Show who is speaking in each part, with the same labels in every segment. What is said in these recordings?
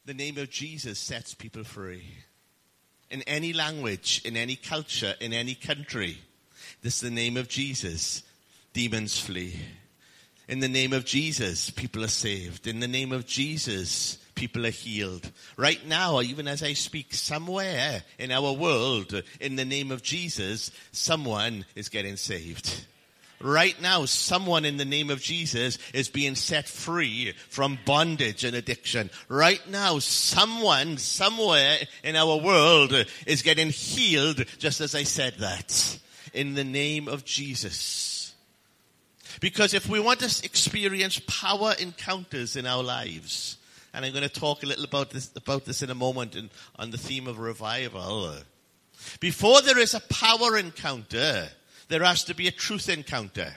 Speaker 1: The name of Jesus sets people free. In any language, in any culture, in any country, this is the name of Jesus. Demons flee. In the name of Jesus, people are saved. In the name of Jesus, people are healed. Right now, even as I speak, somewhere in our world, in the name of Jesus, someone is getting saved. Right now, someone in the name of Jesus is being set free from bondage and addiction. Right now, someone, somewhere in our world is getting healed, just as I said that. In the name of Jesus. Because if we want to experience power encounters in our lives, and I'm going to talk a little about this in a moment on the theme of revival. Before there is a power encounter, there has to be a truth encounter.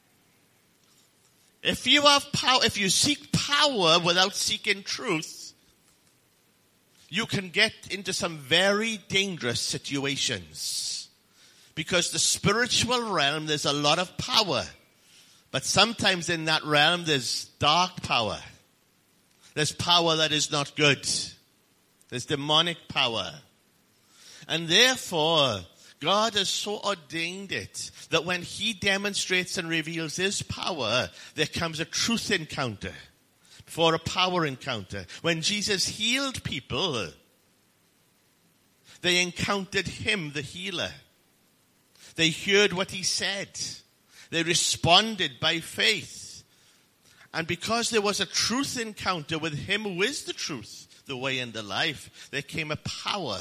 Speaker 1: If you have power, if you seek power without seeking truth, you can get into some very dangerous situations. Because the spiritual realm, there's a lot of power. But sometimes in that realm, there's dark power. There's power that is not good. There's demonic power. And therefore, God has so ordained it that when he demonstrates and reveals his power, there comes a truth encounter before a power encounter. When Jesus healed people, they encountered him, the healer. They heard what he said. They responded by faith. And because there was a truth encounter with him who is the truth, the way, and the life, there came a power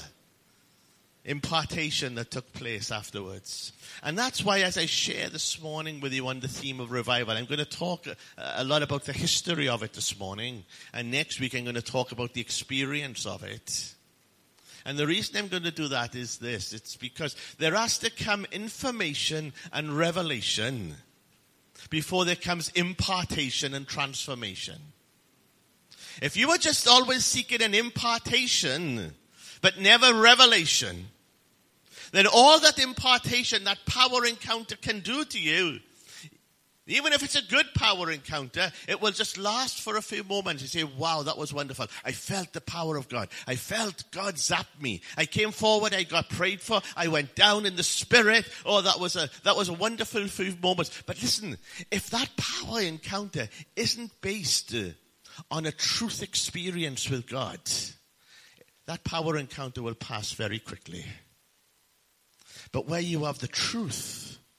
Speaker 1: impartation that took place afterwards. And that's why, as I share this morning with you on the theme of revival, I'm going to talk a lot about the history of it this morning. And next week I'm going to talk about the experience of it. And the reason I'm going to do that is this. It's because there has to come information and revelation before there comes impartation and transformation. If you are just always seeking an impartation, but never revelation, then all that impartation, that power encounter can do to you, even if it's a good power encounter, it will just last for a few moments. You say, wow, that was wonderful. I felt the power of God. I felt God zap me. I came forward. I got prayed for. I went down in the spirit. Oh, that was a wonderful few moments. But listen, if that power encounter isn't based on a truth experience with God, that power encounter will pass very quickly. But where you have the truth,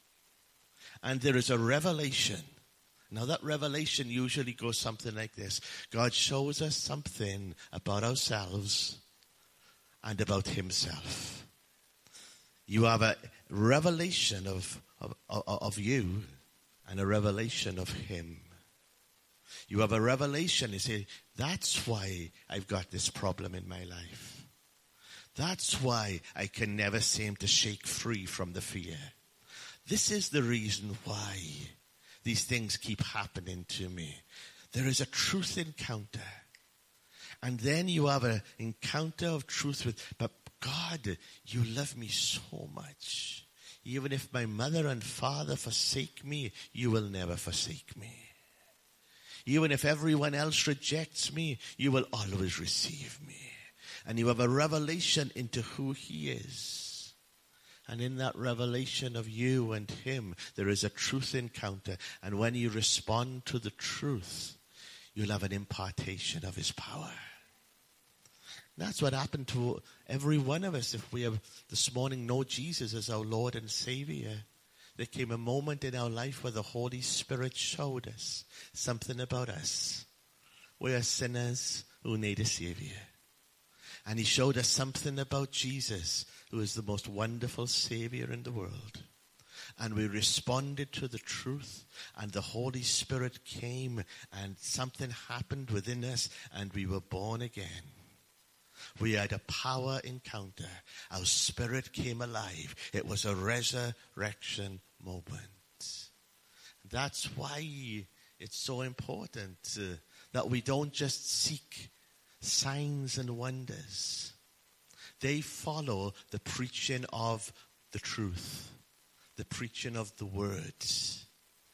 Speaker 1: and there is a revelation. Now that revelation usually goes something like this. God shows us something about ourselves and about himself. You have a revelation of you and a revelation of him. You have a revelation. You say, that's why I've got this problem in my life. That's why I can never seem to shake free from the fear. This is the reason why these things keep happening to me. There is a truth encounter. And then you have an encounter of truth with, but God, you love me so much. Even if my mother and father forsake me, you will never forsake me. Even if everyone else rejects me, you will always receive me. And you have a revelation into who he is. And in that revelation of you and him, there is a truth encounter. And when you respond to the truth, you'll have an impartation of his power. That's what happened to every one of us if we have this morning know Jesus as our Lord and Savior. There came a moment in our life where the Holy Spirit showed us something about us. We are sinners who need a Savior. And he showed us something about Jesus, who is the most wonderful Savior in the world. And we responded to the truth, and the Holy Spirit came, and something happened within us, and we were born again. We had a power encounter. Our spirit came alive. It was a resurrection moment. That's why it's so important that we don't just seek signs and wonders. They follow the preaching of the truth, the preaching of the word.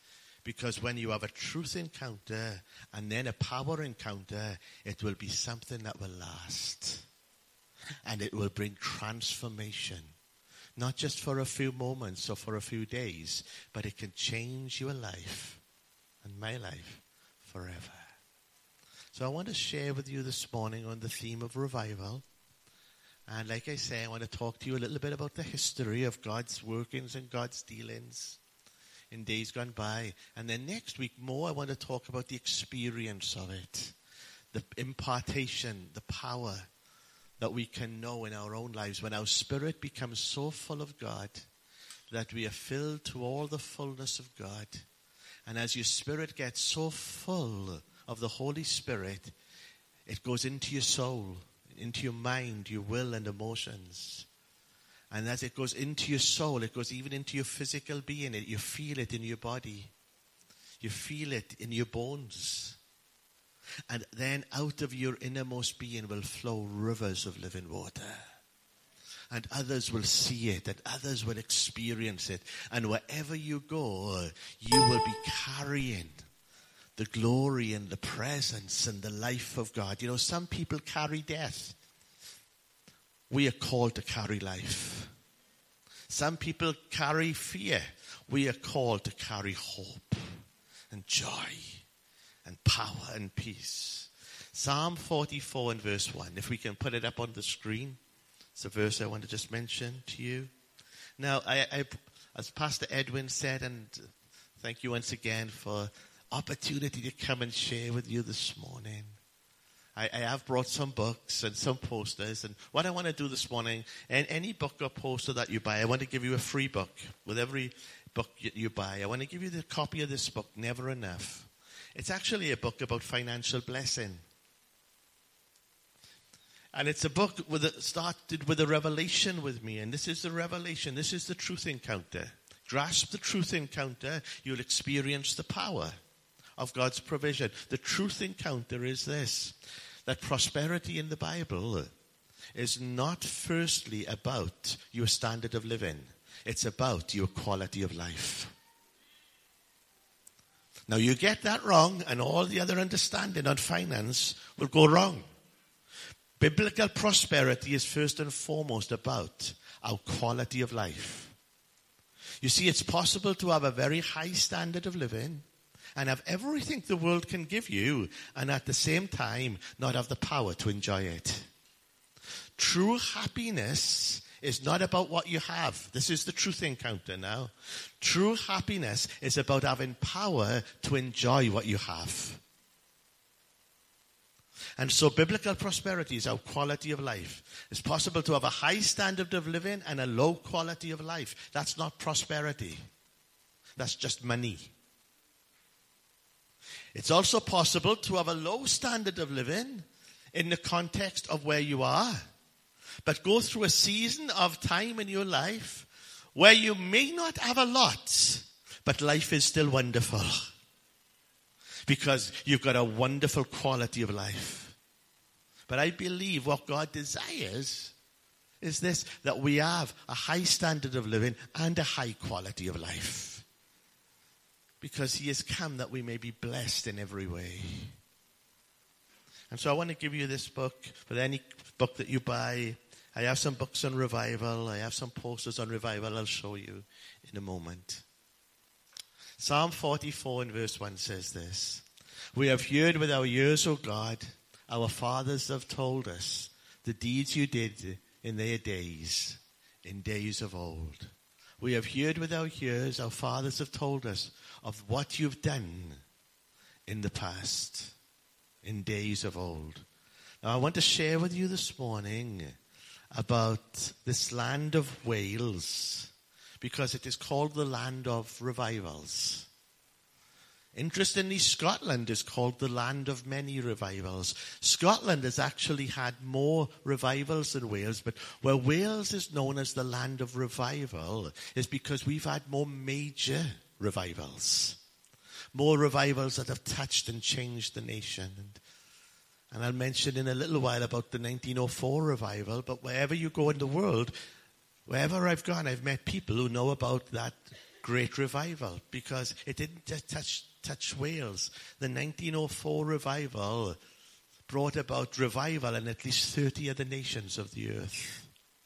Speaker 1: Because when you have a truth encounter and then a power encounter, it will be something that will last. And it will bring transformation. Not just for a few moments or for a few days, but it can change your life and my life forever. So I want to share with you this morning on the theme of revival. And like I say, I want to talk to you a little bit about the history of God's workings and God's dealings in days gone by. And then next week more, I want to talk about the experience of it, the impartation, the power that we can know in our own lives when our spirit becomes so full of God that we are filled to all the fullness of God. And as your spirit gets so full of the Holy Spirit, it goes into your soul, into your mind, your will and emotions. And as it goes into your soul, it goes even into your physical being. You feel it in your body. You feel it in your bones. And then out of your innermost being will flow rivers of living water. And others will see it, and others will experience it. And wherever you go, you will be carrying the glory and the presence and the life of God. You know, some people carry death. We are called to carry life. Some people carry fear. We are called to carry hope and joy and power and peace. Psalm 44 and verse 1. If we can put it up on the screen. It's a verse I want to just mention to you. Now, I as Pastor Edwin said, and thank you once again for opportunity to come and share with you this morning. I have brought some books and some posters. And what I want to do this morning, and any book or poster that you buy, I want to give you a free book. With every book you buy, I want to give you the copy of this book, Never Enough. It's actually a book about financial blessing. And it's a book started with a revelation with me. And this is the revelation. This is the truth encounter. Grasp the truth encounter, you'll experience the power of God's provision. The truth encounter is this, that prosperity in the Bible is not firstly about your standard of living. It's about your quality of life. Now you get that wrong, and all the other understanding on finance will go wrong. Biblical prosperity is first and foremost about our quality of life. You see, it's possible to have a very high standard of living and have everything the world can give you, and at the same time not have the power to enjoy it. True happiness is not about what you have. This is the truth encounter now. True happiness is about having power to enjoy what you have. And so biblical prosperity is our quality of life. It's possible to have a high standard of living and a low quality of life. That's not prosperity. That's just money. It's also possible to have a low standard of living in the context of where you are, but go through a season of time in your life where you may not have a lot, but life is still wonderful because you've got a wonderful quality of life. But I believe what God desires is this, that we have a high standard of living and a high quality of life, because he has come that we may be blessed in every way. And so I want to give you this book. For any book that you buy, I have some books on revival. I have some posters on revival I'll show you in a moment. Psalm 44 and verse 1 says this. We have heard with our ears, O God, our fathers have told us the deeds you did in their days, in days of old. We have heard with our ears, our fathers have told us of what you've done in the past, in days of old. Now I want to share with you this morning about this land of Wales, because it is called the land of revivals. Interestingly, Scotland is called the land of many revivals. Scotland has actually had more revivals than Wales, but where Wales is known as the land of revival is because we've had more major revivals. More revivals that have touched and changed the nation. And I'll mention in a little while about the 1904 revival, but wherever you go in the world, wherever I've gone, I've met people who know about that great revival because it didn't just touch Wales. The 1904 revival brought about revival in at least 30 other nations of the earth.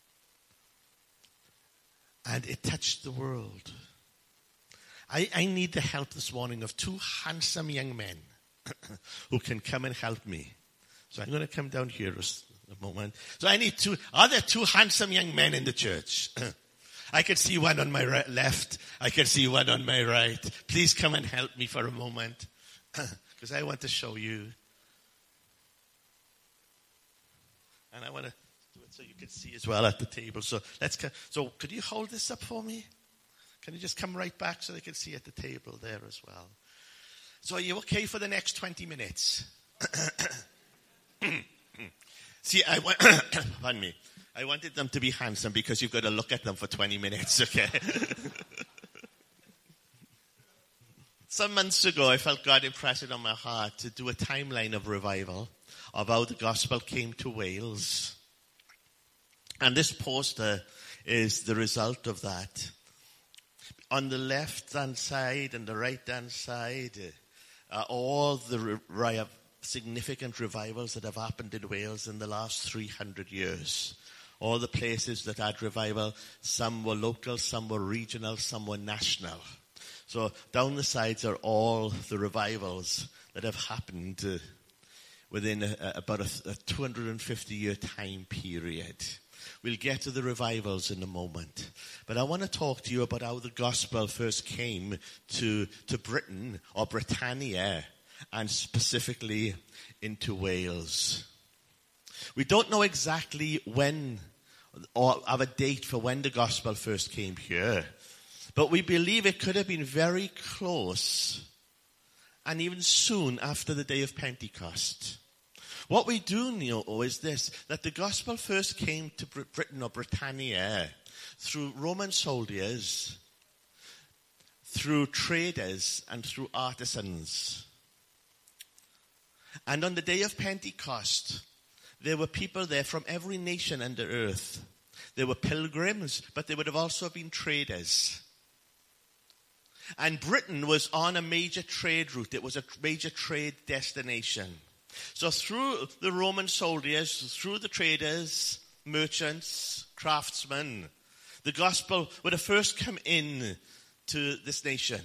Speaker 1: And it touched the world. I need the help this morning of two handsome young men who can come and help me. So I'm going to come down here a moment. So I need are there two handsome young men in the church? I can see one on my left. I can see one on my right. Please come and help me for a moment. Because I want to show you. And I want to do it so you can see as well at the table. So could you hold this up for me? Can you just come right back so they can see at the table there as well? So are you okay for the next 20 minutes? See, pardon me. I wanted them to be handsome because you've got to look at them for 20 minutes, okay? Some months ago, I felt God impress it on my heart to do a timeline of revival of how the gospel came to Wales. And this poster is the result of that. On the left-hand side and the right-hand side are all the significant revivals that have happened in Wales in the last 300 years. All the places that had revival, some were local, some were regional, some were national. So down the sides are all the revivals that have happened within about a 250-year time period. We'll get to the revivals in a moment. But I want to talk to you about how the gospel first came to Britain, or Britannia, and specifically into Wales. We don't know exactly when, or have a date for when the gospel first came here. But we believe it could have been very close, and even soon after the day of Pentecost. What we do know is this, that the gospel first came to Britain or Britannia through Roman soldiers, through traders, and through artisans. And on the day of Pentecost, there were people there from every nation under earth. There were pilgrims, but there would have also been traders. And Britain was on a major trade route. It was a major trade destination. So through the Roman soldiers, through the traders, merchants, craftsmen, the gospel would have first come in to this nation.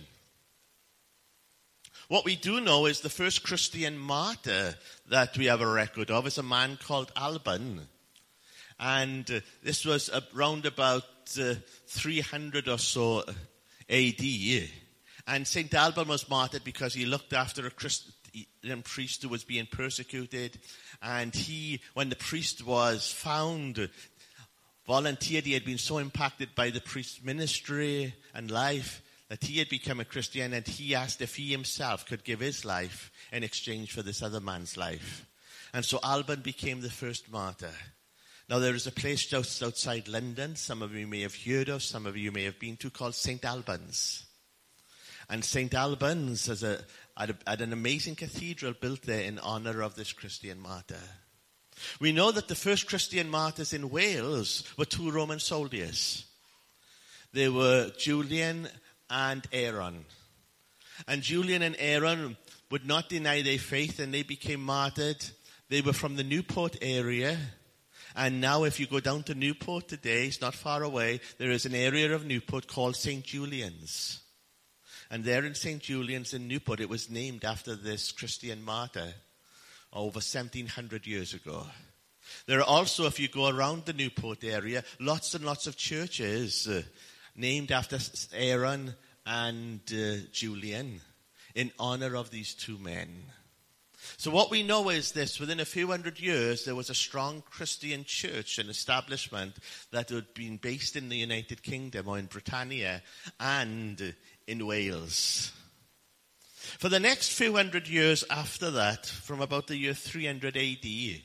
Speaker 1: What we do know is the first Christian martyr that we have a record of is a man called Alban. And this was around about 300 or so AD. And St. Alban was martyred because he looked after a Christian priest who was being persecuted. And he, when the priest was found, volunteered. He had been so impacted by the priest's ministry and life that he had become a Christian, and he asked if he himself could give his life in exchange for this other man's life. And so Alban became the first martyr. Now there is a place just outside London, some of you may have heard of, some of you may have been to, called St. Albans. And St. Albans had an amazing cathedral built there in honor of this Christian martyr. We know that the first Christian martyrs in Wales were two Roman soldiers. They were Julian and Aaron. And Julian and Aaron would not deny their faith, and they became martyred. They were from the Newport area. And now if you go down to Newport today, it's not far away, there is an area of Newport called St. Julian's. And there in St. Julian's in Newport, it was named after this Christian martyr over 1700 years ago. There are also, if you go around the Newport area, lots and lots of churches named after Aaron and Julian in honor of these two men. So what we know is this: within a few hundred years, there was a strong Christian church and establishment that had been based in the United Kingdom or in Britannia and in Wales. For the next few hundred years after that, from about the year 300 AD,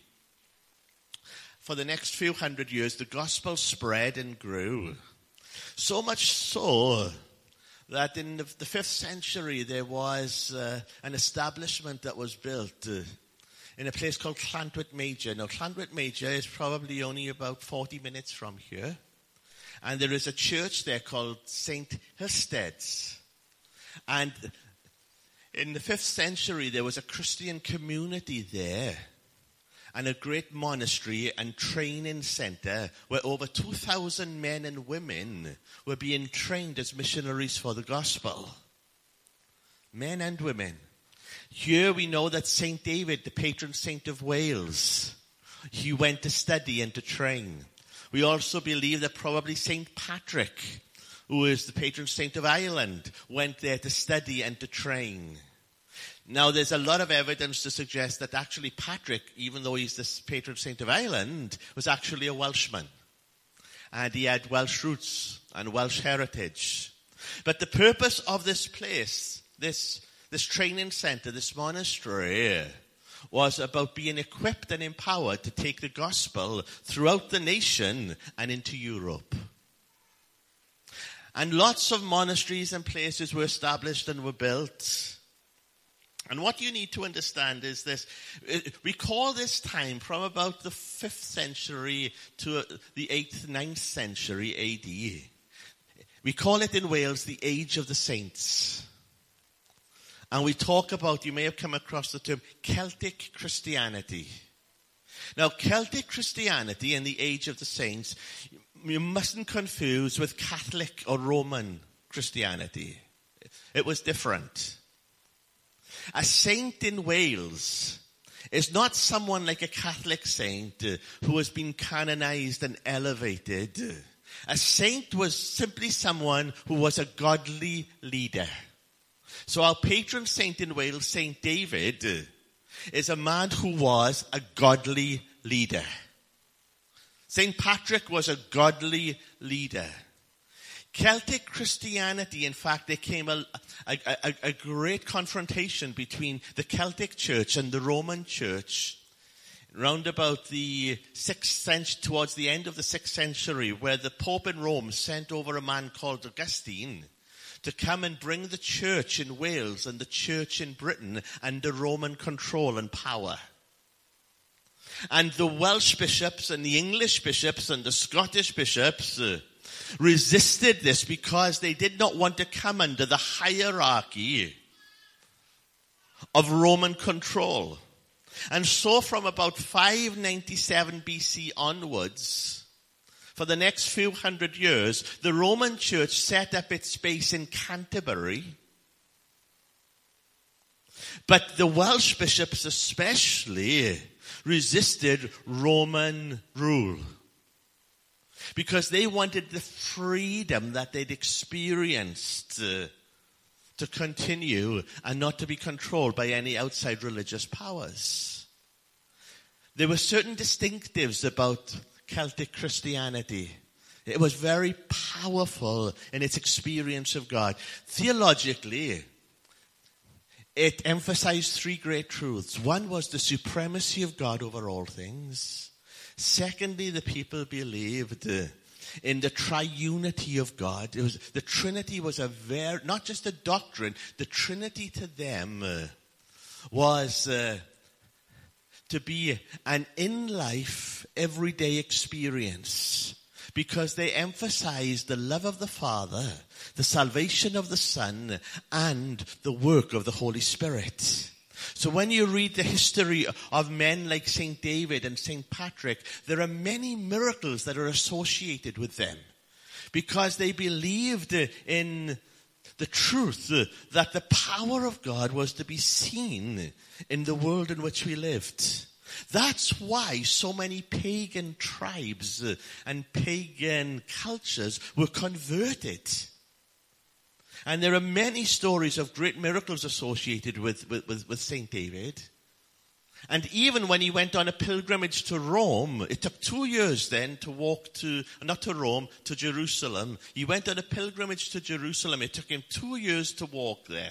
Speaker 1: for the next few hundred years, the gospel spread and grew. So much so that in the 5th century, there was an establishment that was built in a place called Llantwit Major. Now, Llantwit Major is probably only about 40 minutes from here. And there is a church there called St. Hilstead's. And in the 5th century, there was a Christian community there, and a great monastery and training center where over 2,000 men and women were being trained as missionaries for the gospel. Men and women. Here we know that St. David, the patron saint of Wales, he went to study and to train. We also believe that probably St. Patrick, who is the patron saint of Ireland, went there to study and to train. Now, there's a lot of evidence to suggest that actually Patrick, even though he's the patron saint of Ireland, was actually a Welshman. And he had Welsh roots and Welsh heritage. But the purpose of this place, this training center, this monastery, was about being equipped and empowered to take the gospel throughout the nation and into Europe. And lots of monasteries and places were established and were built. And what you need to understand is this. We call this time from about the 5th century to the 8th, 9th century AD. We call it in Wales the Age of the Saints. And we talk about, you may have come across the term, Celtic Christianity. Now, Celtic Christianity in the Age of the Saints, you mustn't confuse with Catholic or Roman Christianity. It was different. A saint in Wales is not someone like a Catholic saint who has been canonized and elevated. A saint was simply someone who was a godly leader. So our patron saint in Wales, St. David, is a man who was a godly leader. St. Patrick was a godly leader. Celtic Christianity, in fact, there came a great confrontation between the Celtic Church and the Roman Church round about the 6th century, towards the end of the 6th century, where the Pope in Rome sent over a man called Augustine to come and bring the church in Wales and the church in Britain under Roman control and power. And the Welsh bishops and the English bishops and the Scottish bishops resisted this because they did not want to come under the hierarchy of Roman control. And so from about 597 BC onwards, for the next few hundred years, the Roman Church set up its base in Canterbury. But the Welsh bishops especially resisted Roman rule, because they wanted the freedom that they'd experienced to continue and not to be controlled by any outside religious powers. There were certain distinctives about Celtic Christianity. It was very powerful in its experience of God. Theologically, it emphasized 3 great truths. One was the supremacy of God over all things. Secondly, the people believed in the triunity of God. The Trinity was not just a doctrine. The Trinity to them was to be an in-life, everyday experience, because they emphasized the love of the Father, the salvation of the Son, and the work of the Holy Spirit. So when you read the history of men like St. David and St. Patrick, there are many miracles that are associated with them, because they believed in the truth that the power of God was to be seen in the world in which we lived. That's why so many pagan tribes and pagan cultures were converted. And there are many stories of great miracles associated with St. David. And even when he went on a pilgrimage to Rome, it took 2 years then to walk not to Rome, to Jerusalem. He went on a pilgrimage to Jerusalem. It took him 2 years to walk there.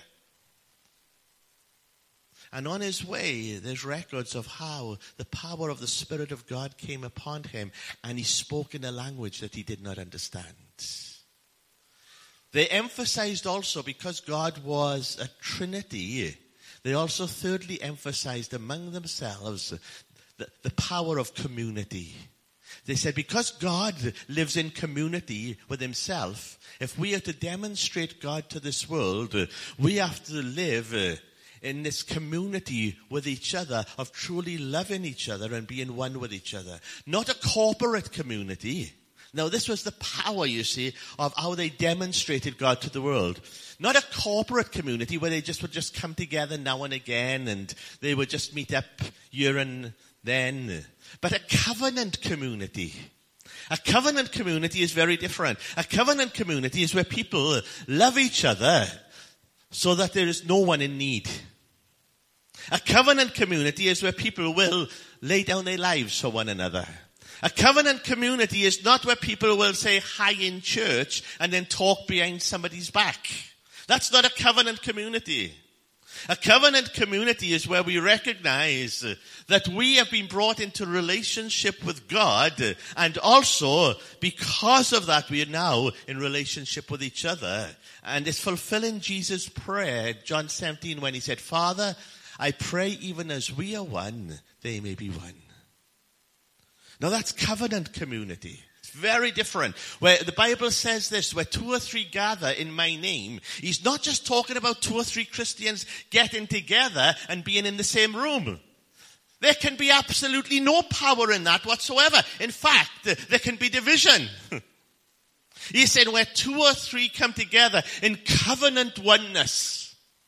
Speaker 1: And on his way, there's records of how the power of the Spirit of God came upon him, and he spoke in a language that he did not understand. They emphasized also, because God was a Trinity, they also thirdly emphasized among themselves the power of community. They said, because God lives in community with himself, if we are to demonstrate God to this world, we have to live in this community with each other, of truly loving each other and being one with each other. Not a corporate community. Now, this was the power, you see, of how they demonstrated God to the world. Not a corporate community where they would just come together now and again and they would just meet up here and then. But a covenant community. A covenant community is very different. A covenant community is where people love each other so that there is no one in need. A covenant community is where people will lay down their lives for one another. A covenant community is not where people will say hi in church and then talk behind somebody's back. That's not a covenant community. A covenant community is where we recognize that we have been brought into relationship with God, and also because of that we are now in relationship with each other. And it's fulfilling Jesus' prayer, John 17, when he said, Father, I pray even as we are one, they may be one. Now that's covenant community. It's very different. Where the Bible says this, where 2 or 3 gather in my name, he's not just talking about 2 or 3 Christians getting together and being in the same room. There can be absolutely no power in that whatsoever. In fact, there can be division. He said where 2 or 3 come together in covenant oneness.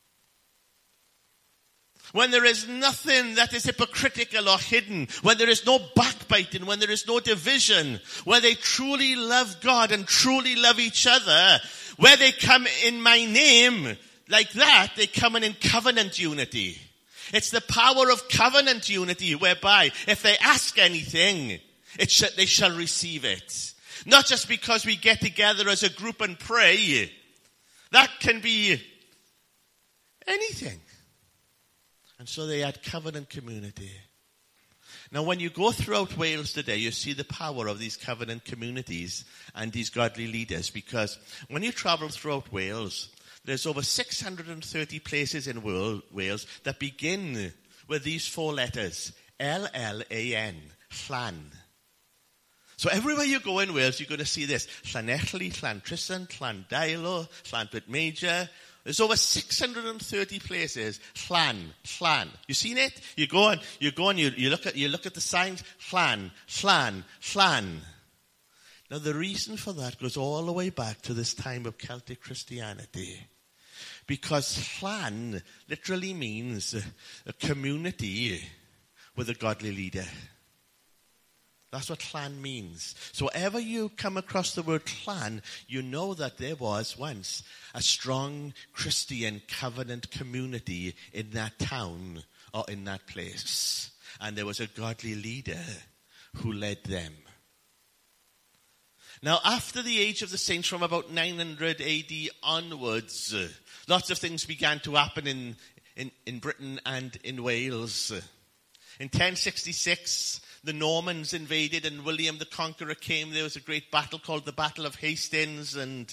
Speaker 1: When there is nothing that is hypocritical or hidden, when there is no backbiting, when there is no division, where they truly love God and truly love each other, where they come in my name, like that, they come in covenant unity. It's the power of covenant unity whereby if they ask anything, they shall receive it. Not just because we get together as a group and pray. That can be anything. And so they had covenant community. Now when you go throughout Wales today, you see the power of these covenant communities and these godly leaders. Because when you travel throughout Wales, there's over 630 places in Wales that begin with these 4 letters. L-L-A-N. Llan. So everywhere you go in Wales, you're going to see this. Llanelli, Llantrisant, Llandeilo, Llantwit Major. There's over 630 places. Llan. You seen it? You go and you look at the signs. Llan. Now the reason for that goes all the way back to this time of Celtic Christianity. Because Llan literally means a community with a godly leader. That's what Llan means. So wherever you come across the word Llan, you know that there was once a strong Christian covenant community in that town or in that place. And there was a godly leader who led them. Now after the age of the saints, from about 900 AD onwards, lots of things began to happen in Britain and in Wales. In 1066, the Normans invaded and William the Conqueror came. There was a great battle called the Battle of Hastings, and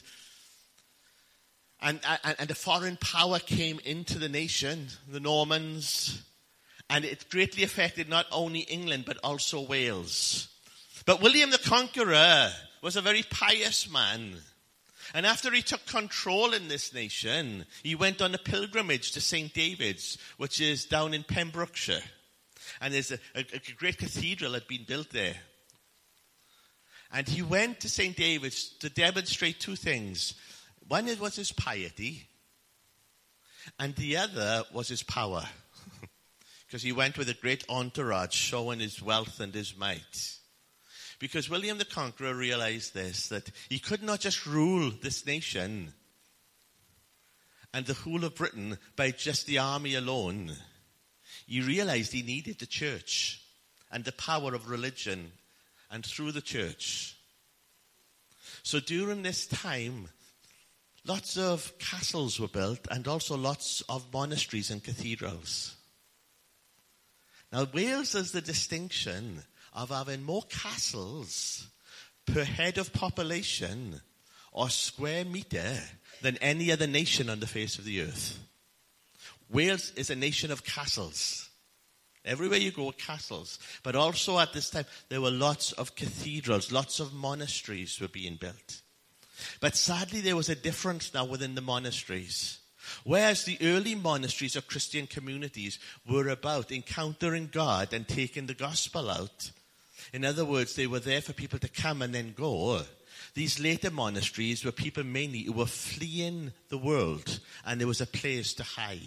Speaker 1: a foreign power came into the nation, the Normans, and it greatly affected not only England but also Wales. But William the Conqueror was a very pious man. And after he took control in this nation, he went on a pilgrimage to St. David's, which is down in Pembrokeshire. And there's a great cathedral had been built there. And he went to St. David's to demonstrate 2 things. One was his piety, and the other was his power. Because he went with a great entourage showing his wealth and his might. Because William the Conqueror realized this, that he could not just rule this nation and the whole of Britain by just the army alone. He realized he needed the church and the power of religion, and through the church. So during this time, lots of castles were built and also lots of monasteries and cathedrals. Now Wales has the distinction of having more castles per head of population or square meter than any other nation on the face of the earth. Wales is a nation of castles. Everywhere you go, castles. But also at this time, there were lots of cathedrals, lots of monasteries were being built. But sadly, there was a difference now within the monasteries. Whereas the early monasteries or Christian communities were about encountering God and taking the gospel out. In other words, they were there for people to come and then go. These later monasteries were people mainly who were fleeing the world, and there was a place to hide.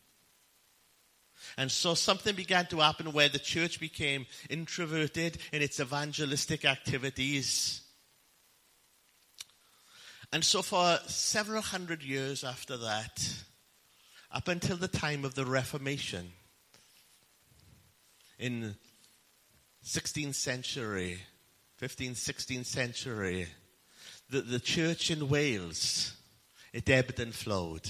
Speaker 1: And so something began to happen where the church became introverted in its evangelistic activities. And so for several hundred years after that, up until the time of the Reformation, in 16th century, 15th, 16th century, the church in Wales, it ebbed and flowed.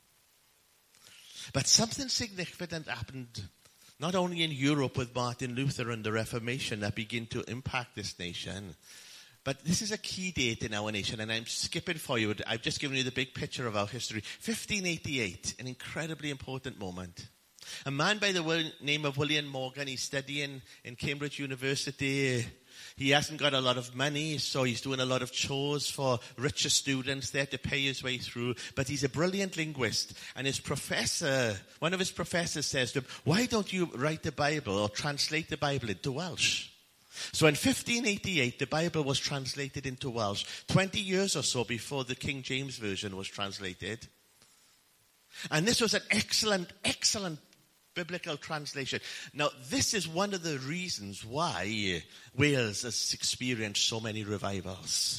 Speaker 1: But something significant happened, not only in Europe with Martin Luther and the Reformation that began to impact this nation, but this is a key date in our nation, and I'm skipping forward. I've just given you the big picture of our history. 1588, an incredibly important moment. A man by the name of William Morgan, he's studying in Cambridge University. He hasn't got a lot of money, so he's doing a lot of chores for richer students there to pay his way through. But he's a brilliant linguist. And his professor, one of his professors says to him, why don't you write the Bible or translate the Bible into Welsh? So in 1588, the Bible was translated into Welsh, 20 years or so before the King James Version was translated. And this was an excellent, excellent biblical translation. Now, this is one of the reasons why Wales has experienced so many revivals.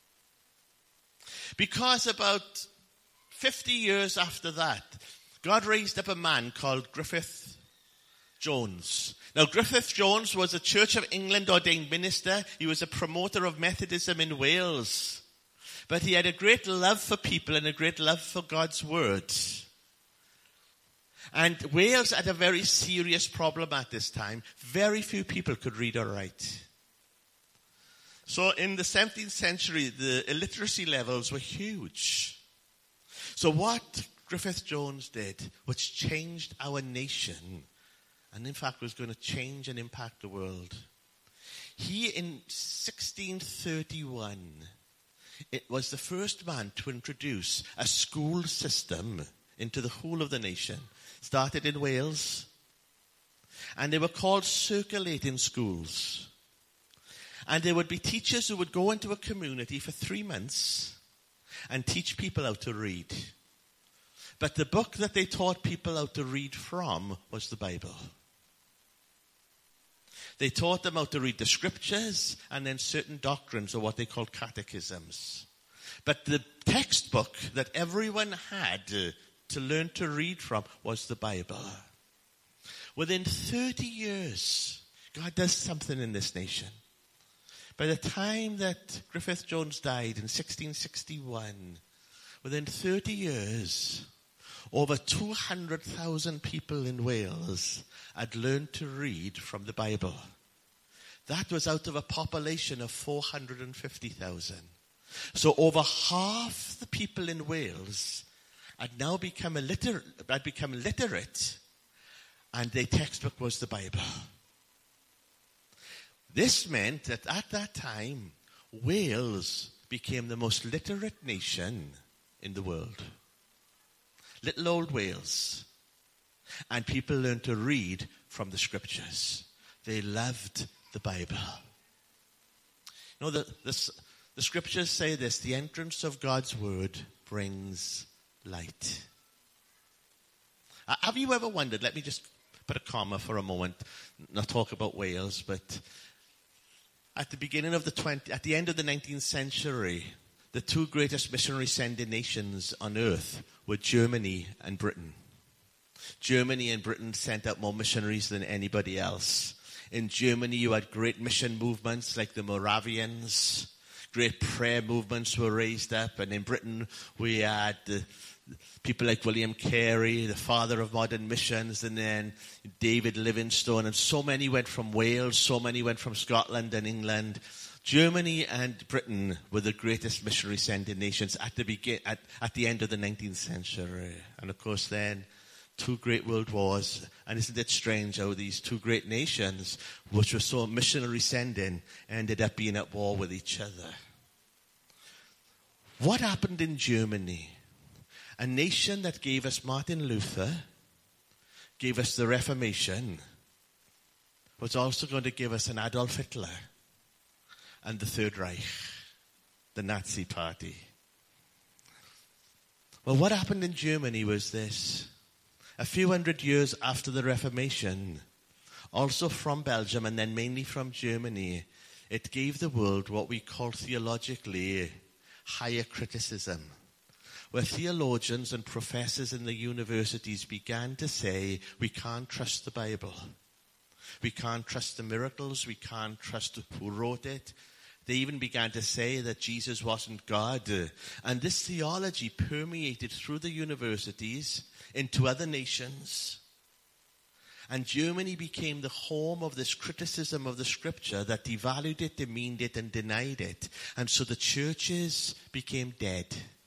Speaker 1: Because about 50 years after that, God raised up a man called Griffith Jones. Now, Griffith Jones was a Church of England ordained minister. He was a promoter of Methodism in Wales. But he had a great love for people and a great love for God's word. And Wales had a very serious problem at this time. Very few people could read or write. So in the 17th century, the illiteracy levels were huge. So what Griffith Jones did was changed our nation, and in fact was going to change and impact the world. He, in 1631, it was the first man to introduce a school system into the whole of the nation. Started in Wales. And they were called circulating schools. And there would be teachers who would go into a community for 3 months and teach people how to read. But the book that they taught people how to read from was the Bible. They taught them how to read the scriptures and then certain doctrines, or what they called catechisms. But the textbook that everyone had to learn to read from was the Bible. Within 30 years, God does something in this nation. By the time that Griffith Jones died in 1661, within 30 years, over 200,000 people in Wales had learned to read from the Bible. That was out of a population of 450,000. So over half the people in Wales had now become literate, and their textbook was the Bible. This meant that at that time, Wales became the most literate nation in the world. Little old Wales. And people learned to read from the scriptures. They loved the Bible. You know, the scriptures say this: the entrance of God's word brings light. Have you ever wondered, let me just put a comma for a moment, not talk about Wales, but at the end of the 19th century, the two greatest missionary sending nations on earth were Germany and Britain. Germany and Britain sent out more missionaries than anybody else. In Germany, you had great mission movements like the Moravians. Great prayer movements were raised up. And in Britain, we had people like William Carey, the father of modern missions, and then David Livingstone. And so many went from Wales, so many went from Scotland and England. Germany and Britain were the greatest missionary sending nations at the end of the 19th century. And of course then, two great world wars. And isn't it strange how these two great nations, which were so missionary sending, ended up being at war with each other? What happened in Germany? A nation that gave us Martin Luther, gave us the Reformation, was also going to give us an Adolf Hitler and the Third Reich, the Nazi Party. Well, what happened in Germany was this. A few hundred years after the Reformation, also from Belgium and then mainly from Germany, it gave the world what we call theologically higher criticism, where theologians and professors in the universities began to say, we can't trust the Bible. We can't trust the miracles. We can't trust who wrote it. They even began to say that Jesus wasn't God. And this theology permeated through the universities into other nations. And Germany became the home of this criticism of the scripture that devalued it, demeaned it, and denied it. And so the churches became dead.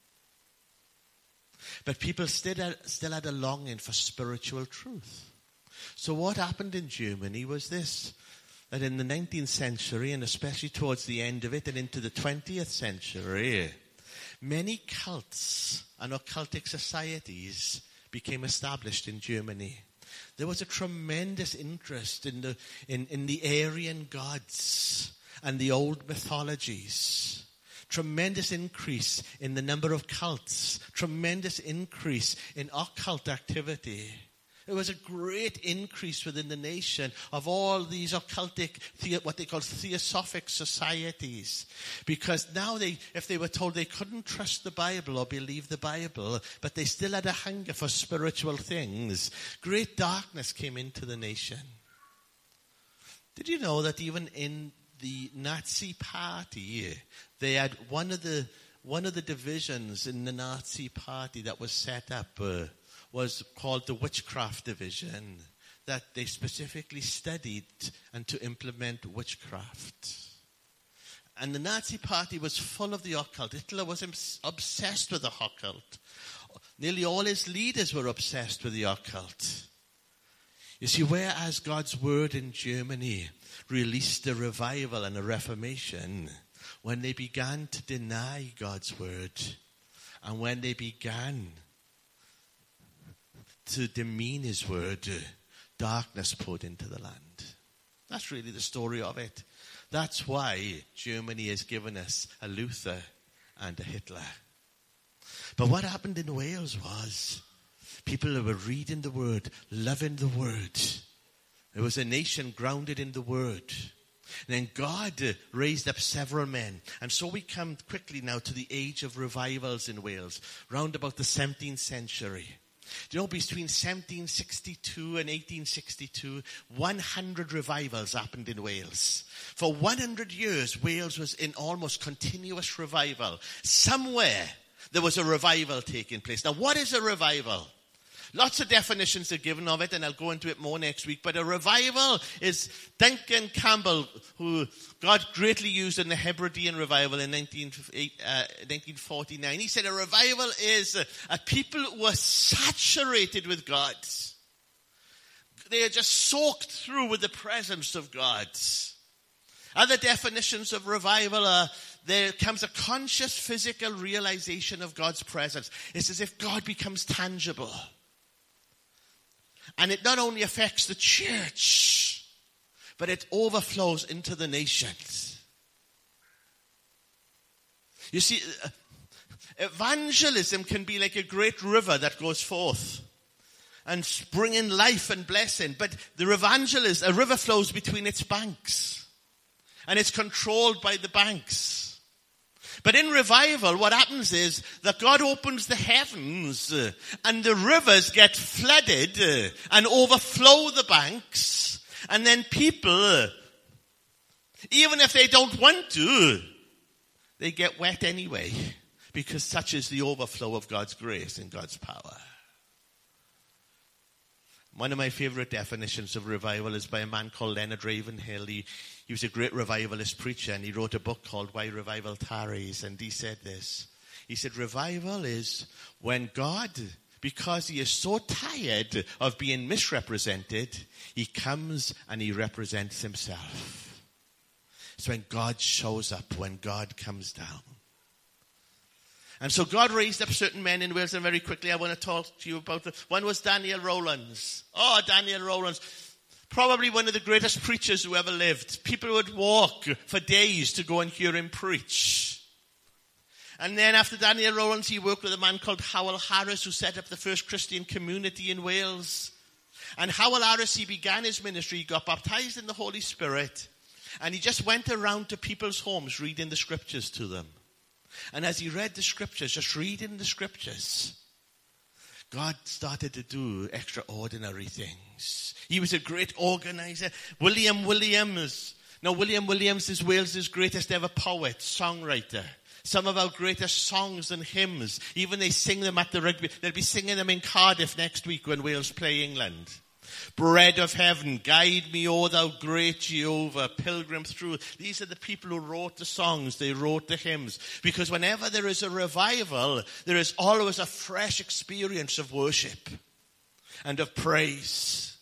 Speaker 1: But people still had a longing for spiritual truth. So what happened in Germany was this, that in the 19th century, and especially towards the end of it and into the 20th century, many cults and occultic societies became established in Germany. There was a tremendous interest in the Aryan gods and the old mythologies. Tremendous increase in the number of cults. Tremendous increase in occult activity. There was a great increase within the nation of all these occultic, what they call theosophic societies. Because now if they were told they couldn't trust the Bible or believe the Bible, but they still had a hunger for spiritual things, great darkness came into the nation. Did you know that even in the Nazi Party, they had one of the divisions in the Nazi Party that was set up was called the Witchcraft Division, that they specifically studied and to implement witchcraft. And the Nazi Party was full of the occult. Hitler was obsessed with the occult. Nearly all his leaders were obsessed with the occult. You see, whereas God's word in Germany released a revival and a reformation, when they began to deny God's word, and when they began to demean his word, darkness poured into the land. That's really the story of it. That's why Germany has given us a Luther and a Hitler. But what happened in Wales was people who were reading the word, loving the word. It was a nation grounded in the word. And then God raised up several men. And so we come quickly now to the age of revivals in Wales, round about the 17th century. Do you know, between 1762 and 1862, 100 revivals happened in Wales. For 100 years, Wales was in almost continuous revival. Somewhere, there was a revival taking place. Now, what is a revival? Lots of definitions are given of it, and I'll go into it more next week. But a revival is Duncan Campbell, who God greatly used in the Hebridean revival in 1949. He said a revival is a people who are saturated with God. They are just soaked through with the presence of God. Other definitions of revival are, there comes a conscious physical realization of God's presence. It's as if God becomes tangible. And it not only affects the church, but it overflows into the nations. You see, evangelism can be like a great river that goes forth and bringing life and blessing. But a river flows between its banks. And it's controlled by the banks. But in revival, what happens is that God opens the heavens and the rivers get flooded and overflow the banks. And then people, even if they don't want to, they get wet anyway, because such is the overflow of God's grace and God's power. One of my favorite definitions of revival is by a man called Leonard Ravenhill. He was a great revivalist preacher, and he wrote a book called Why Revival Tarries, and he said this. He said, revival is when God because he is so tired of being misrepresented, he comes and he represents himself. It's when God shows up, when God comes down. And so God raised up certain men in Wales, and very quickly I want to talk to you about them. One was Daniel Rowlands. Oh, Daniel Rowlands. Probably one of the greatest preachers who ever lived. People would walk for days to go and hear him preach. And then after Daniel Rowlands, he worked with a man called Howell Harris, who set up the first Christian community in Wales. And Howell Harris, he began his ministry, he got baptized in the Holy Spirit, and he just went around to people's homes reading the scriptures to them. And as he read the scriptures, just reading the scriptures, God started to do extraordinary things. He was a great organizer. William Williams. Now, William Williams is Wales's greatest ever poet, songwriter. Some of our greatest songs and hymns. Even they sing them at the rugby. They'll be singing them in Cardiff next week when Wales play England. Bread of heaven, guide me, O thou great Jehovah, pilgrim through. These are the people who wrote the songs, they wrote the hymns. Because whenever there is a revival, there is always a fresh experience of worship and of praise.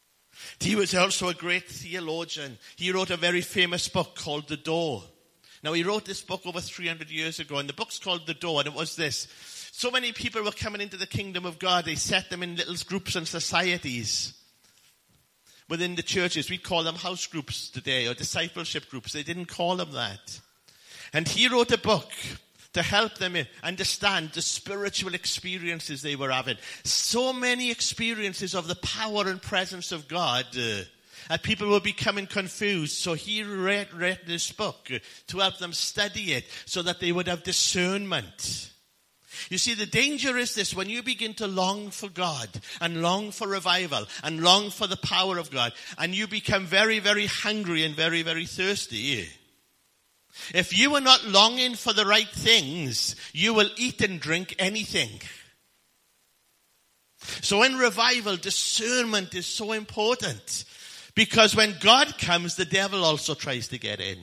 Speaker 1: He was also a great theologian. He wrote a very famous book called The Door. Now, he wrote this book over 300 years ago, and the book's called The Door, and it was this. So many people were coming into the kingdom of God, they set them in little groups and societies within the churches. We'd call them house groups today, or discipleship groups. They didn't call them that. And he wrote a book to help them understand the spiritual experiences they were having. So many experiences of the power and presence of God that people were becoming confused. So he read this book to help them study it so that they would have discernment. You see, the danger is this: when you begin to long for God and long for revival and long for the power of God, and you become very, very hungry and very, very thirsty, if you are not longing for the right things, you will eat and drink anything. So in revival, discernment is so important, because when God comes, the devil also tries to get in.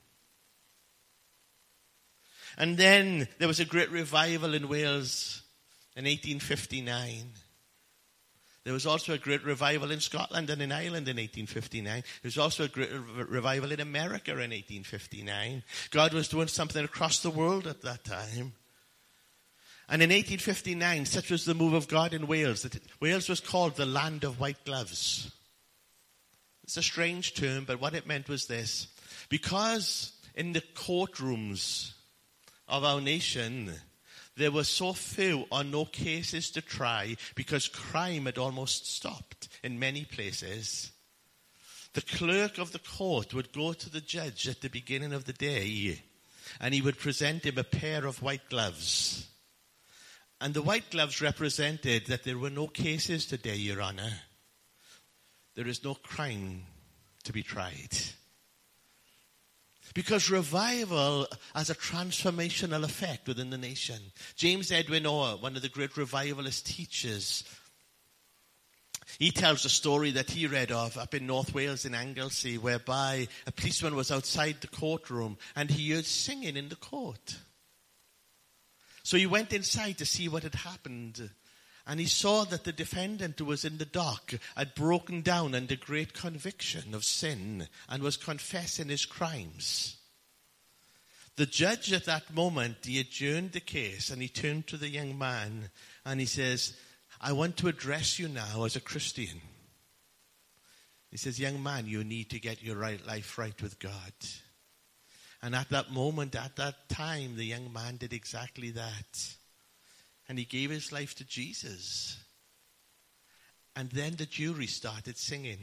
Speaker 1: And then there was a great revival in Wales in 1859. There was also a great revival in Scotland and in Ireland in 1859. There was also a great revival in America in 1859. God was doing something across the world at that time. And in 1859, such was the move of God in Wales, that Wales was called the land of white gloves. It's a strange term, but what it meant was this: because in the courtrooms of our nation, there were so few or no cases to try because crime had almost stopped in many places. The clerk of the court would go to the judge at the beginning of the day, and he would present him a pair of white gloves. And the white gloves represented that there were no cases today, Your Honor. There is no crime to be tried. Because revival has a transformational effect within the nation. James Edwin Orr, one of the great revivalist teachers, he tells a story that he read of up in North Wales in Anglesey, whereby a policeman was outside the courtroom and he heard singing in the court. So he went inside to see what had happened. And he saw that the defendant who was in the dock had broken down under great conviction of sin and was confessing his crimes. The judge at that moment, he adjourned the case, and he turned to the young man and he says, "I want to address you now as a Christian." He says, "Young man, you need to get your life right with God." And at that moment, at that time, the young man did exactly that. And he gave his life to Jesus. And then the jury started singing.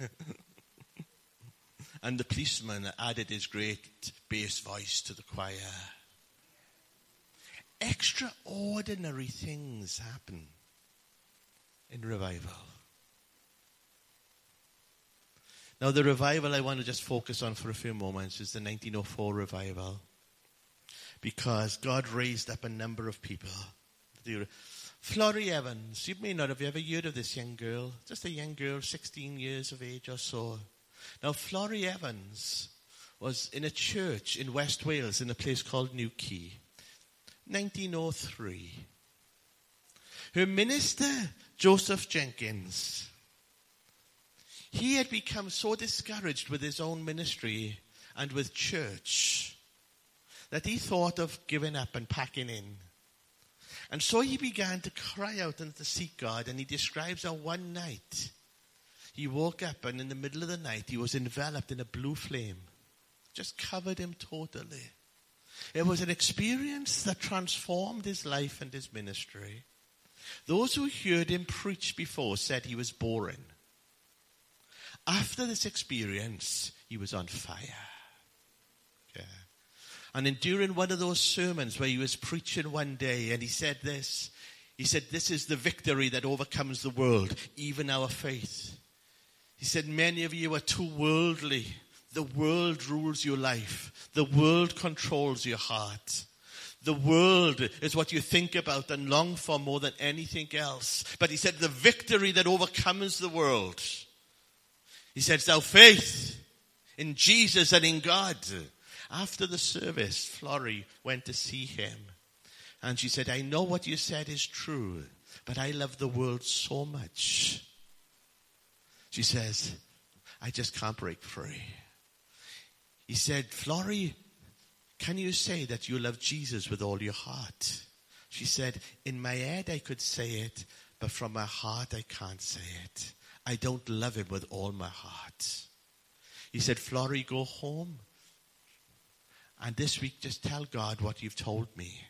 Speaker 1: And the policeman added his great bass voice to the choir. Extraordinary things happen in revival. Now, the revival I want to just focus on for a few moments is the 1904 revival. Because God raised up a number of people. Florrie Evans, you may not have ever heard of this young girl, just a young girl, 16 years of age or so. Now, Florrie Evans was in a church in West Wales in a place called Newquay, 1903. Her minister, Joseph Jenkins, he had become so discouraged with his own ministry and with church that he thought of giving up and packing in. And so he began to cry out and to seek God. And he describes how one night he woke up, and in the middle of the night he was enveloped in a blue flame. Just covered him totally. It was an experience that transformed his life and his ministry. Those who heard him preach before said he was boring. After this experience, he was on fire. Yeah. And then during one of those sermons where he was preaching one day, and he said this. He said, "This is the victory that overcomes the world, even our faith." He said, "Many of you are too worldly. The world rules your life. The world controls your heart. The world is what you think about and long for more than anything else." But he said, the victory that overcomes the world, he said, it's our faith in Jesus and in God. After the service, Florrie went to see him. And she said, "I know what you said is true, but I love the world so much." She says, "I just can't break free." He said, "Florrie, can you say that you love Jesus with all your heart?" She said, "In my head I could say it, but from my heart I can't say it. I don't love him with all my heart." He said, "Florrie, go home. And this week just tell God what you've told me."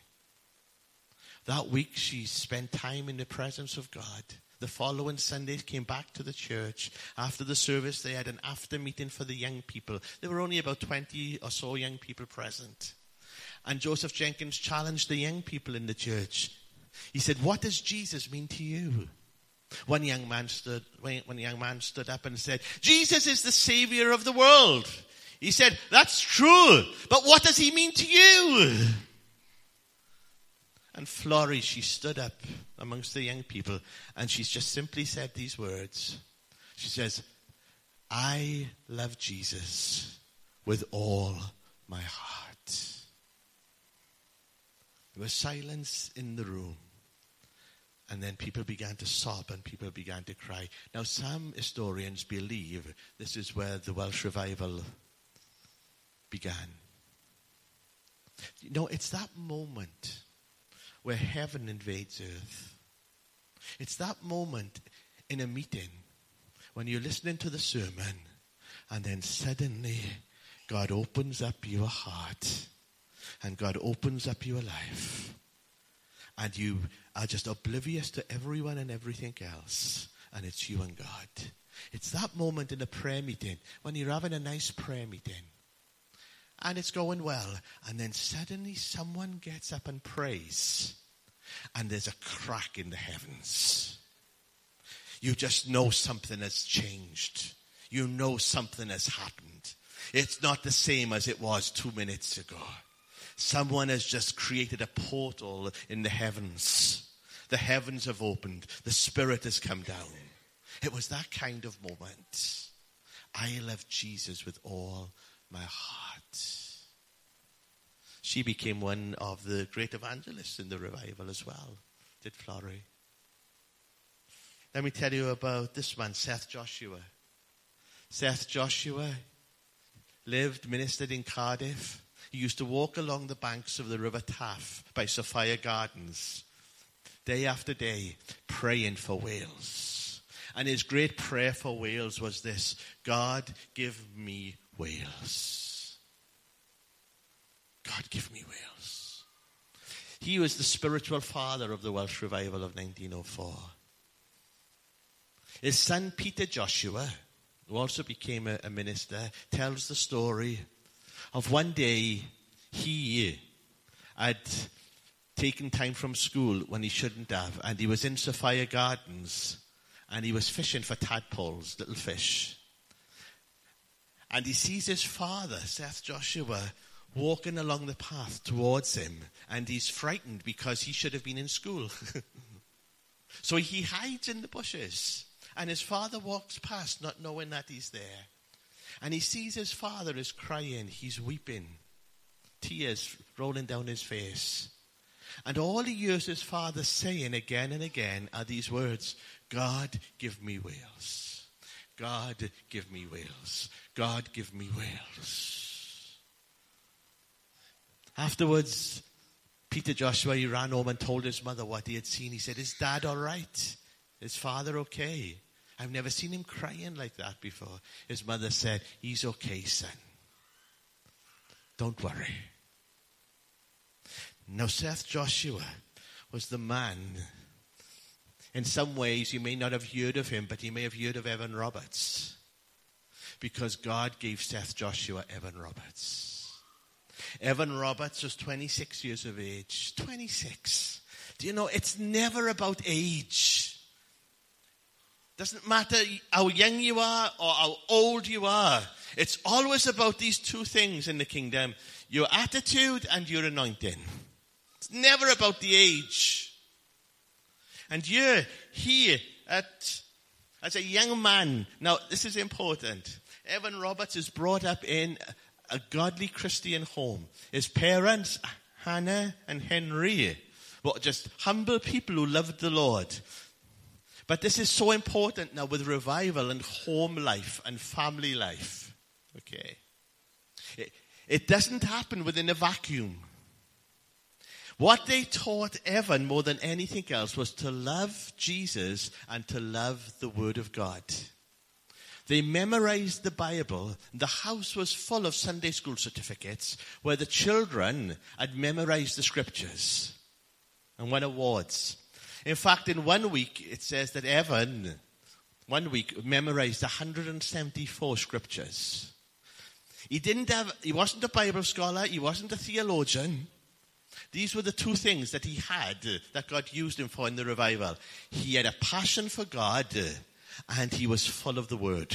Speaker 1: That week she spent time in the presence of God. The following Sunday came back to the church. After the service they had an after meeting for the young people. There were only about 20 or so young people present. And Joseph Jenkins challenged the young people in the church. He said, "What does Jesus mean to you?" One young man stood up and said, "Jesus is the Savior of the world." He said, "That's true, but what does he mean to you?" And Florrie, she stood up amongst the young people and she's just simply said these words. She says, "I love Jesus with all my heart." There was silence in the room. And then people began to sob and people began to cry. Now some historians believe this is where the Welsh revival began. You know, it's that moment where heaven invades earth. It's that moment in a meeting when you're listening to the sermon and then suddenly God opens up your heart and God opens up your life and you are just oblivious to everyone and everything else and it's you and God. It's that moment in a prayer meeting when you're having a nice prayer meeting and it's going well, and then suddenly someone gets up and prays, and there's a crack in the heavens. You just know something has changed. You know something has happened. It's not the same as it was 2 minutes ago. Someone has just created a portal in the heavens. The heavens have opened. The Spirit has come down. It was that kind of moment. I love Jesus with all my heart. She became one of the great evangelists in the revival as well, did Florrie. Let me tell you about this man, Seth Joshua. Seth Joshua ministered in Cardiff. He used to walk along the banks of the River Taff by Sophia Gardens, day after day, praying for Wales. And his great prayer for Wales was this: God, give me Wales. God, give me Wales. He was the spiritual father of the Welsh revival of 1904. His son, Peter Joshua, who also became a minister, tells the story of one day he had taken time from school when he shouldn't have, and he was in Sophia Gardens, and he was fishing for tadpoles, little fish. And he sees his father, Seth Joshua, walking along the path towards him, and he's frightened because he should have been in school. So he hides in the bushes, and his father walks past not knowing that he's there. And he sees his father is crying, he's weeping, tears rolling down his face. And all he hears his father saying again and again are these words, God, give me Wales. God, give me Wales. God, give me Wales. Afterwards, Peter Joshua, he ran home and told his mother what he had seen. He said, is Dad all right? Is Father okay? I've never seen him crying like that before. His mother said, he's okay, son. Don't worry. Now, Seth Joshua was the man. In some ways, you may not have heard of him, but you may have heard of Evan Roberts. Because God gave Seth Joshua Evan Roberts. Evan Roberts was 26 years of age. 26. Do you know, it's never about age. Doesn't matter how young you are or how old you are. It's always about these two things in the kingdom. Your attitude and your anointing. It's never about the age. And you're here as a young man. Now, this is important. Evan Roberts is brought up in a godly Christian home. His parents, Hannah and Henry, were just humble people who loved the Lord. But this is so important now with revival and home life and family life. Okay. It doesn't happen within a vacuum. What they taught Evan more than anything else was to love Jesus and to love the Word of God. They memorized the Bible. The house was full of Sunday school certificates where the children had memorized the scriptures and won awards. In fact, in 1 week, it says that Evan, 1 week, memorized 174 scriptures. He wasn't a Bible scholar. He wasn't a theologian. These were the two things that he had, that God used him for in the revival. He had a passion for God, and he was full of the Word.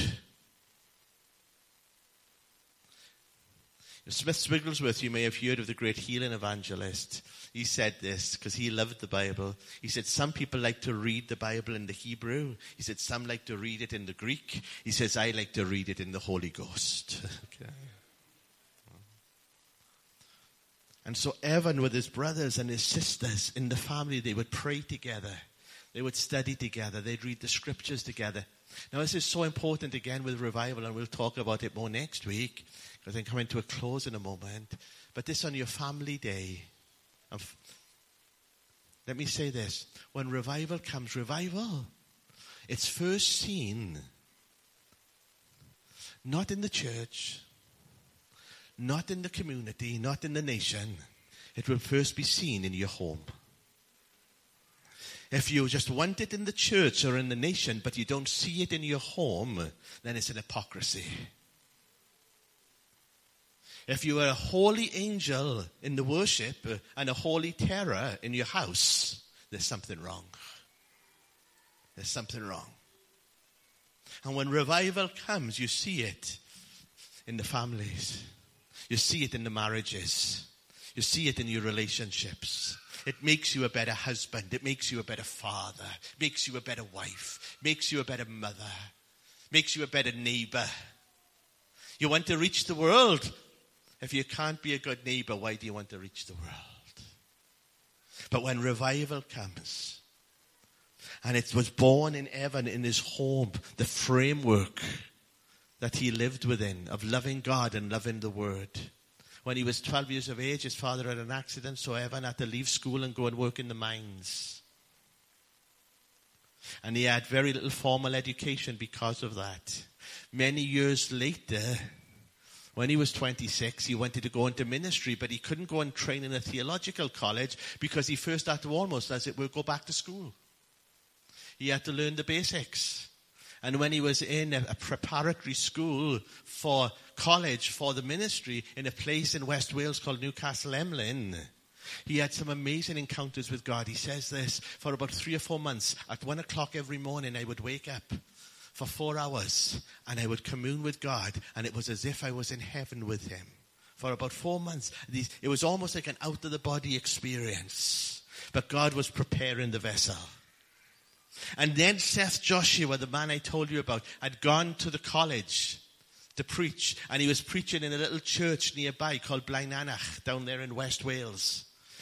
Speaker 1: Smith Wigglesworth, you may have heard of the great healing evangelist. He said this because he loved the Bible. He said, some people like to read the Bible in the Hebrew. He said, some like to read it in the Greek. He says, I like to read it in the Holy Ghost. Okay. And so Evan with his brothers and his sisters in the family, they would pray together. They would study together. They'd read the scriptures together. Now this is so important again with revival, and we'll talk about it more next week because I'm coming to a close in a moment. But this on your family day. Let me say this. When revival comes, it's first seen not in the church, not in the community, not in the nation. It will first be seen in your home. If you just want it in the church or in the nation, but you don't see it in your home, then it's an hypocrisy. If you are a holy angel in the worship and a holy terror in your house, there's something wrong. There's something wrong. And when revival comes, you see it in the families. You see it in the marriages. You see it in your relationships. It makes you a better husband. It makes you a better father. It makes you a better wife. It makes you a better mother. It makes you a better neighbor. You want to reach the world. If you can't be a good neighbor, why do you want to reach the world? But when revival comes, and it was born in Evan in his home, the framework that he lived within of loving God and loving the Word. When he was 12 years of age, his father had an accident, so Evan had to leave school and go and work in the mines. And he had very little formal education because of that. Many years later, when he was 26, he wanted to go into ministry, but he couldn't go and train in a theological college because he first had to almost, as it were, go back to school. He had to learn the basics. And when he was in a preparatory school for college, for the ministry, in a place in West Wales called Newcastle Emlyn, he had some amazing encounters with God. He says this, for about 3 or 4 months, at 1 o'clock every morning, I would wake up for 4 hours and I would commune with God, and it was as if I was in heaven with him. For about 4 months, it was almost like an out-of-the-body experience. But God was preparing the vessel. And then Seth Joshua, the man I told you about, had gone to the college to preach. And he was preaching in a little church nearby called Blaenanach, down there in West Wales.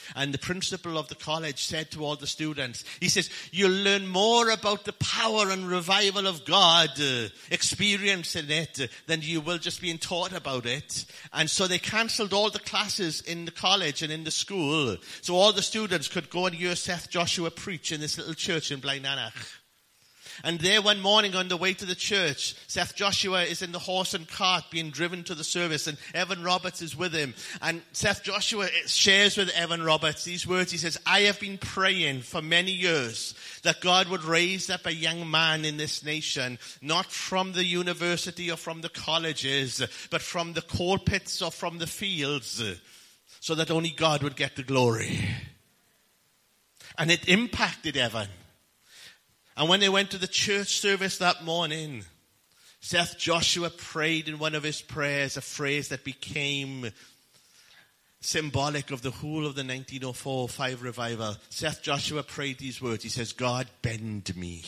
Speaker 1: And the principal of the college said to all the students, he says, you'll learn more about the power and revival of God, experiencing it, than you will just being taught about it. And so they cancelled all the classes in the college and in the school, so all the students could go and hear Seth Joshua preach in this little church in Blaenanach. And there one morning on the way to the church, Seth Joshua is in the horse and cart being driven to the service, and Evan Roberts is with him. And Seth Joshua shares with Evan Roberts these words. He says, I have been praying for many years that God would raise up a young man in this nation, not from the university or from the colleges, but from the coal pits or from the fields, so that only God would get the glory. And it impacted Evan. And when they went to the church service that morning, Seth Joshua prayed in one of his prayers a phrase that became symbolic of the whole of the 1904-05 revival. Seth Joshua prayed these words. He says, God, bend me.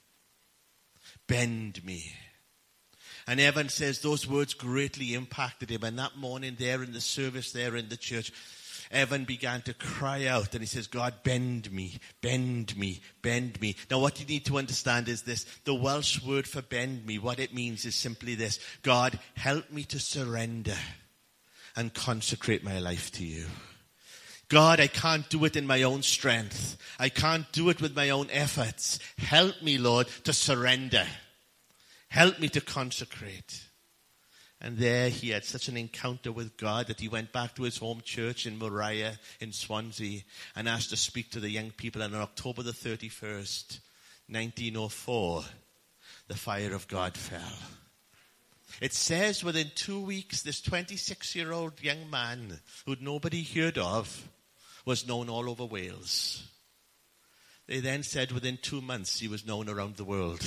Speaker 1: Bend me. And Evan says those words greatly impacted him. And that morning there in the service there in the church, Evan began to cry out, and he says, God, bend me, bend me, bend me. Now what you need to understand is this. The Welsh word for bend me, what it means is simply this. God, help me to surrender and consecrate my life to you. God, I can't do it in my own strength. I can't do it with my own efforts. Help me, Lord, to surrender. Help me to consecrate. And there he had such an encounter with God that he went back to his home church in Moriah in Swansea and asked to speak to the young people. And on October the 31st, 1904, the fire of God fell. It says within 2 weeks, this 26-year-old young man who'd nobody heard of was known all over Wales. They then said within 2 months he was known around the world.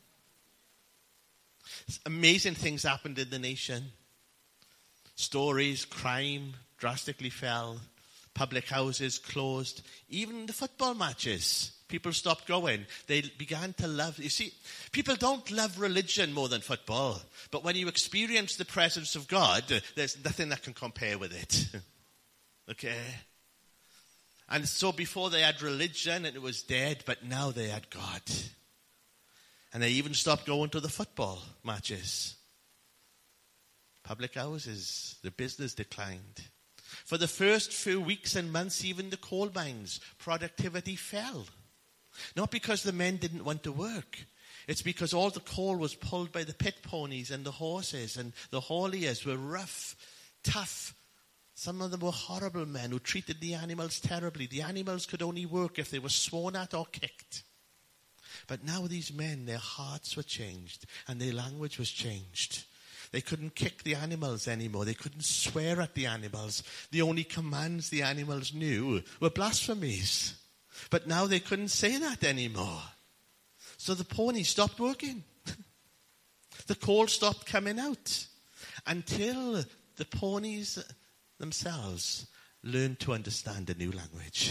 Speaker 1: Amazing things happened in the nation. Stories, crime drastically fell. Public houses closed. Even the football matches, people stopped going. They began to love. You see, people don't love religion more than football. But when you experience the presence of God, there's nothing that can compare with it. Okay? And so before they had religion and it was dead, but now they had God. And they even stopped going to the football matches. Public houses, the business declined. For the first few weeks and months, even the coal mines, productivity fell. Not because the men didn't want to work. It's because all the coal was pulled by the pit ponies and the horses, and the hauliers were rough, tough. Some of them were horrible men who treated the animals terribly. The animals could only work if they were sworn at or kicked. But now these men, their hearts were changed and their language was changed. They couldn't kick the animals anymore. They couldn't swear at the animals. The only commands the animals knew were blasphemies. But now they couldn't say that anymore. So the ponies stopped working. The coal stopped coming out until the ponies themselves learned to understand a new language.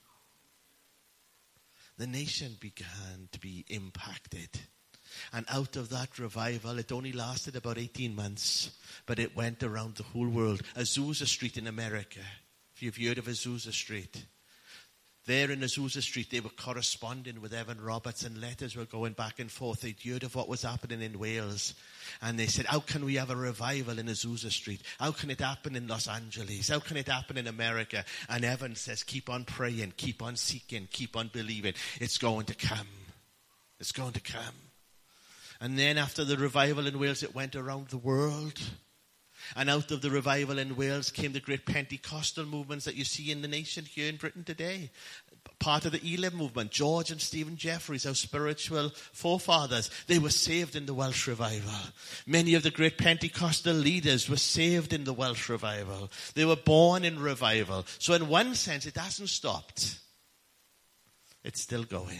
Speaker 1: The nation began to be impacted. And out of that revival, it only lasted about 18 months, but it went around the whole world. Azusa Street in America, if you've heard of Azusa Street. There in Azusa Street, they were corresponding with Evan Roberts and letters were going back and forth. They'd heard of what was happening in Wales. And they said, how can we have a revival in Azusa Street? How can it happen in Los Angeles? How can it happen in America? And Evan says, keep on praying, keep on seeking, keep on believing. It's going to come. It's going to come. And then after the revival in Wales, it went around the world. And out of the revival in Wales came the great Pentecostal movements that you see in the nation here in Britain today. Part of the Elim movement, George and Stephen Jeffreys, our spiritual forefathers, they were saved in the Welsh revival. Many of the great Pentecostal leaders were saved in the Welsh revival. They were born in revival. So in one sense, it hasn't stopped. It's still going.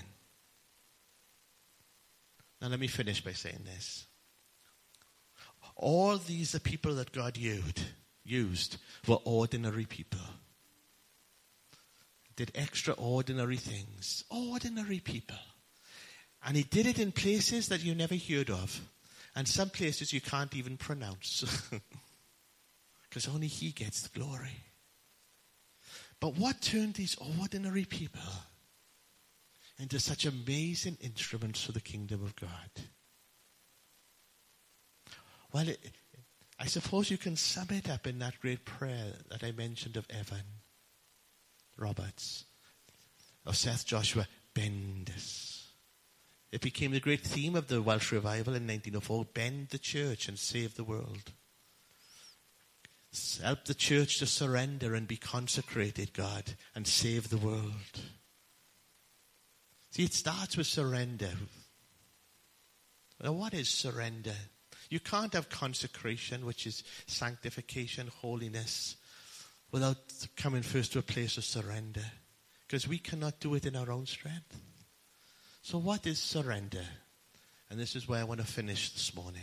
Speaker 1: Now let me finish by saying this. All these are people that God used were ordinary people. Did extraordinary things. Ordinary people. And he did it in places that you never heard of. And some places you can't even pronounce. Because only he gets the glory. But what turned these ordinary people into such amazing instruments for the kingdom of God? Well, I suppose you can sum it up in that great prayer that I mentioned of Evan Roberts, of Seth Joshua Bendis. It became the great theme of the Welsh revival in 1904, bend the church and save the world. Help the church to surrender and be consecrated, God, and save the world. See, it starts with surrender. Now, what is surrender? You can't have consecration, which is sanctification, holiness, without coming first to a place of surrender. Because we cannot do it in our own strength. So what is surrender? And this is where I want to finish this morning.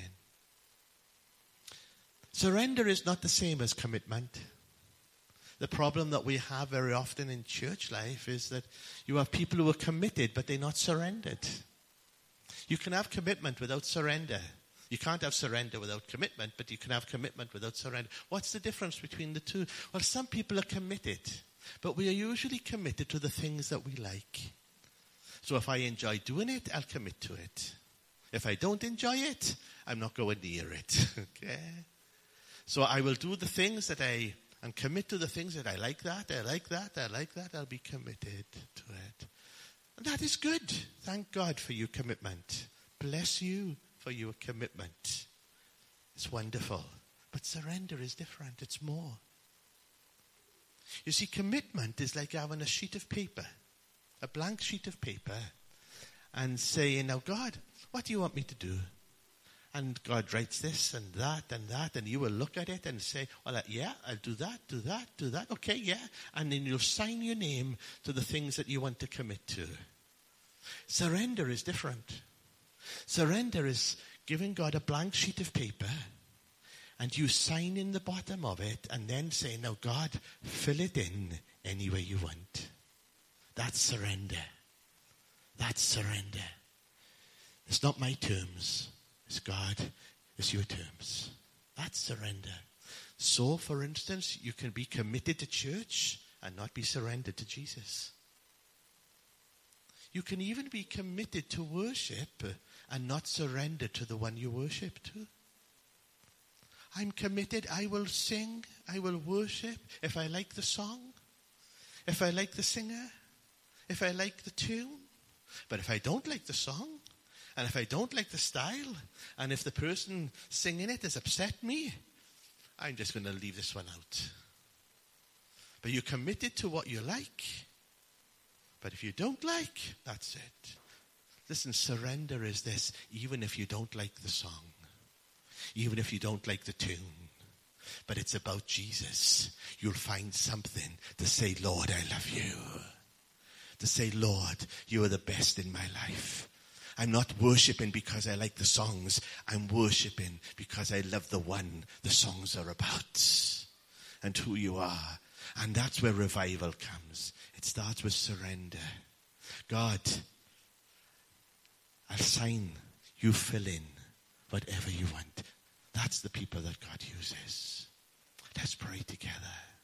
Speaker 1: Surrender is not the same as commitment. The problem that we have very often in church life is that you have people who are committed, but they're not surrendered. You can have commitment without surrender. You can't have surrender without commitment, but you can have commitment without surrender. What's the difference between the two? Well, some people are committed, but we are usually committed to the things that we like. So if I enjoy doing it, I'll commit to it. If I don't enjoy it, I'm not going near it. Okay? So I will do the things that and commit to the things that I like that, I'll be committed to it. And that is good. Thank God for your commitment. Bless you for your commitment. It's wonderful. But surrender is different. It's more. You see, commitment is like having a sheet of paper, a blank sheet of paper, and saying, now God, what do you want me to do? And God writes this and that, and you will look at it and say, well, yeah, I'll do that. Okay, yeah. And then you'll sign your name to the things that you want to commit to. Surrender is different. Surrender is giving God a blank sheet of paper, and you sign in the bottom of it, and then say, now God, fill it in any way you want. That's surrender. That's surrender. It's not my terms. It's God. It's your terms. That's surrender. So, for instance, you can be committed to church and not be surrendered to Jesus. You can even be committed to worship and not surrender to the one you worship to. I'm committed. I will sing. I will worship if I like the song, if I like the singer, if I like the tune. But if I don't like the song, and if I don't like the style, and if the person singing it has upset me, I'm just going to leave this one out. But you're committed to what you like. But if you don't like, that's it. Listen, surrender is this, even if you don't like the song, even if you don't like the tune, but it's about Jesus. You'll find something to say, Lord, I love you. To say, Lord, you are the best in my life. I'm not worshiping because I like the songs. I'm worshiping because I love the one the songs are about and who you are. And that's where revival comes. It starts with surrender. God, I'll sign. You fill in whatever you want. That's the people that God uses. Let's pray together.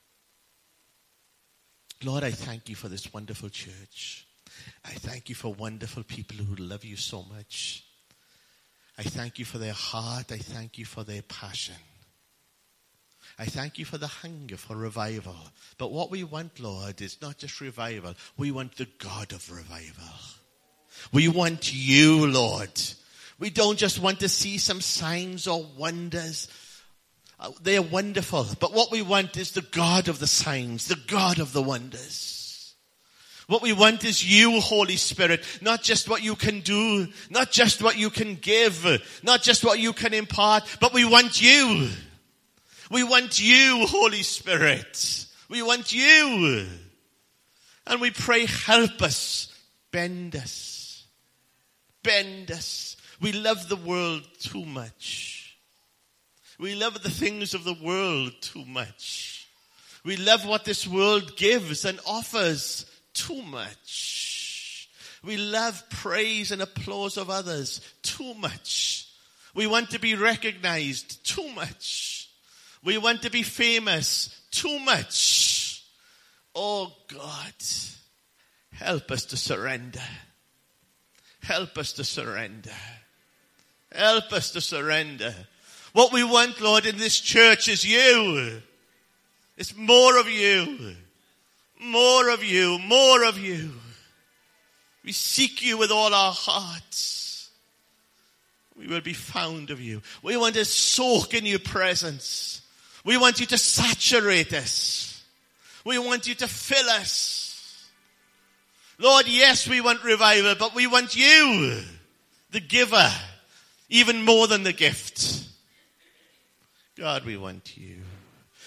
Speaker 1: Lord, I thank you for this wonderful church. I thank you for wonderful people who love you so much. I thank you for their heart. I thank you for their passion. I thank you for the hunger for revival. But what we want, Lord, is not just revival. We want the God of revival. We want you, Lord. We don't just want to see some signs or wonders. They are wonderful. But what we want is the God of the signs, the God of the wonders. What we want is you, Holy Spirit, not just what you can do, not just what you can give, not just what you can impart, but we want you. We want you, Holy Spirit. We want you. And we pray, help us, bend us, bend us. We love the world too much. We love the things of the world too much. We love what this world gives and offers too much. We love praise and applause of others too much. We want to be recognized too much. We want to be famous too much. Oh God, help us to surrender. Help us to surrender. Help us to surrender. What we want, Lord, in this church is you. It's more of you. More of you. More of you. We seek you with all our hearts. We will be found of you. We want to soak in your presence. We want you to saturate us. We want you to fill us. Lord, yes, we want revival, but we want you, the giver, even more than the gift. God, we want you.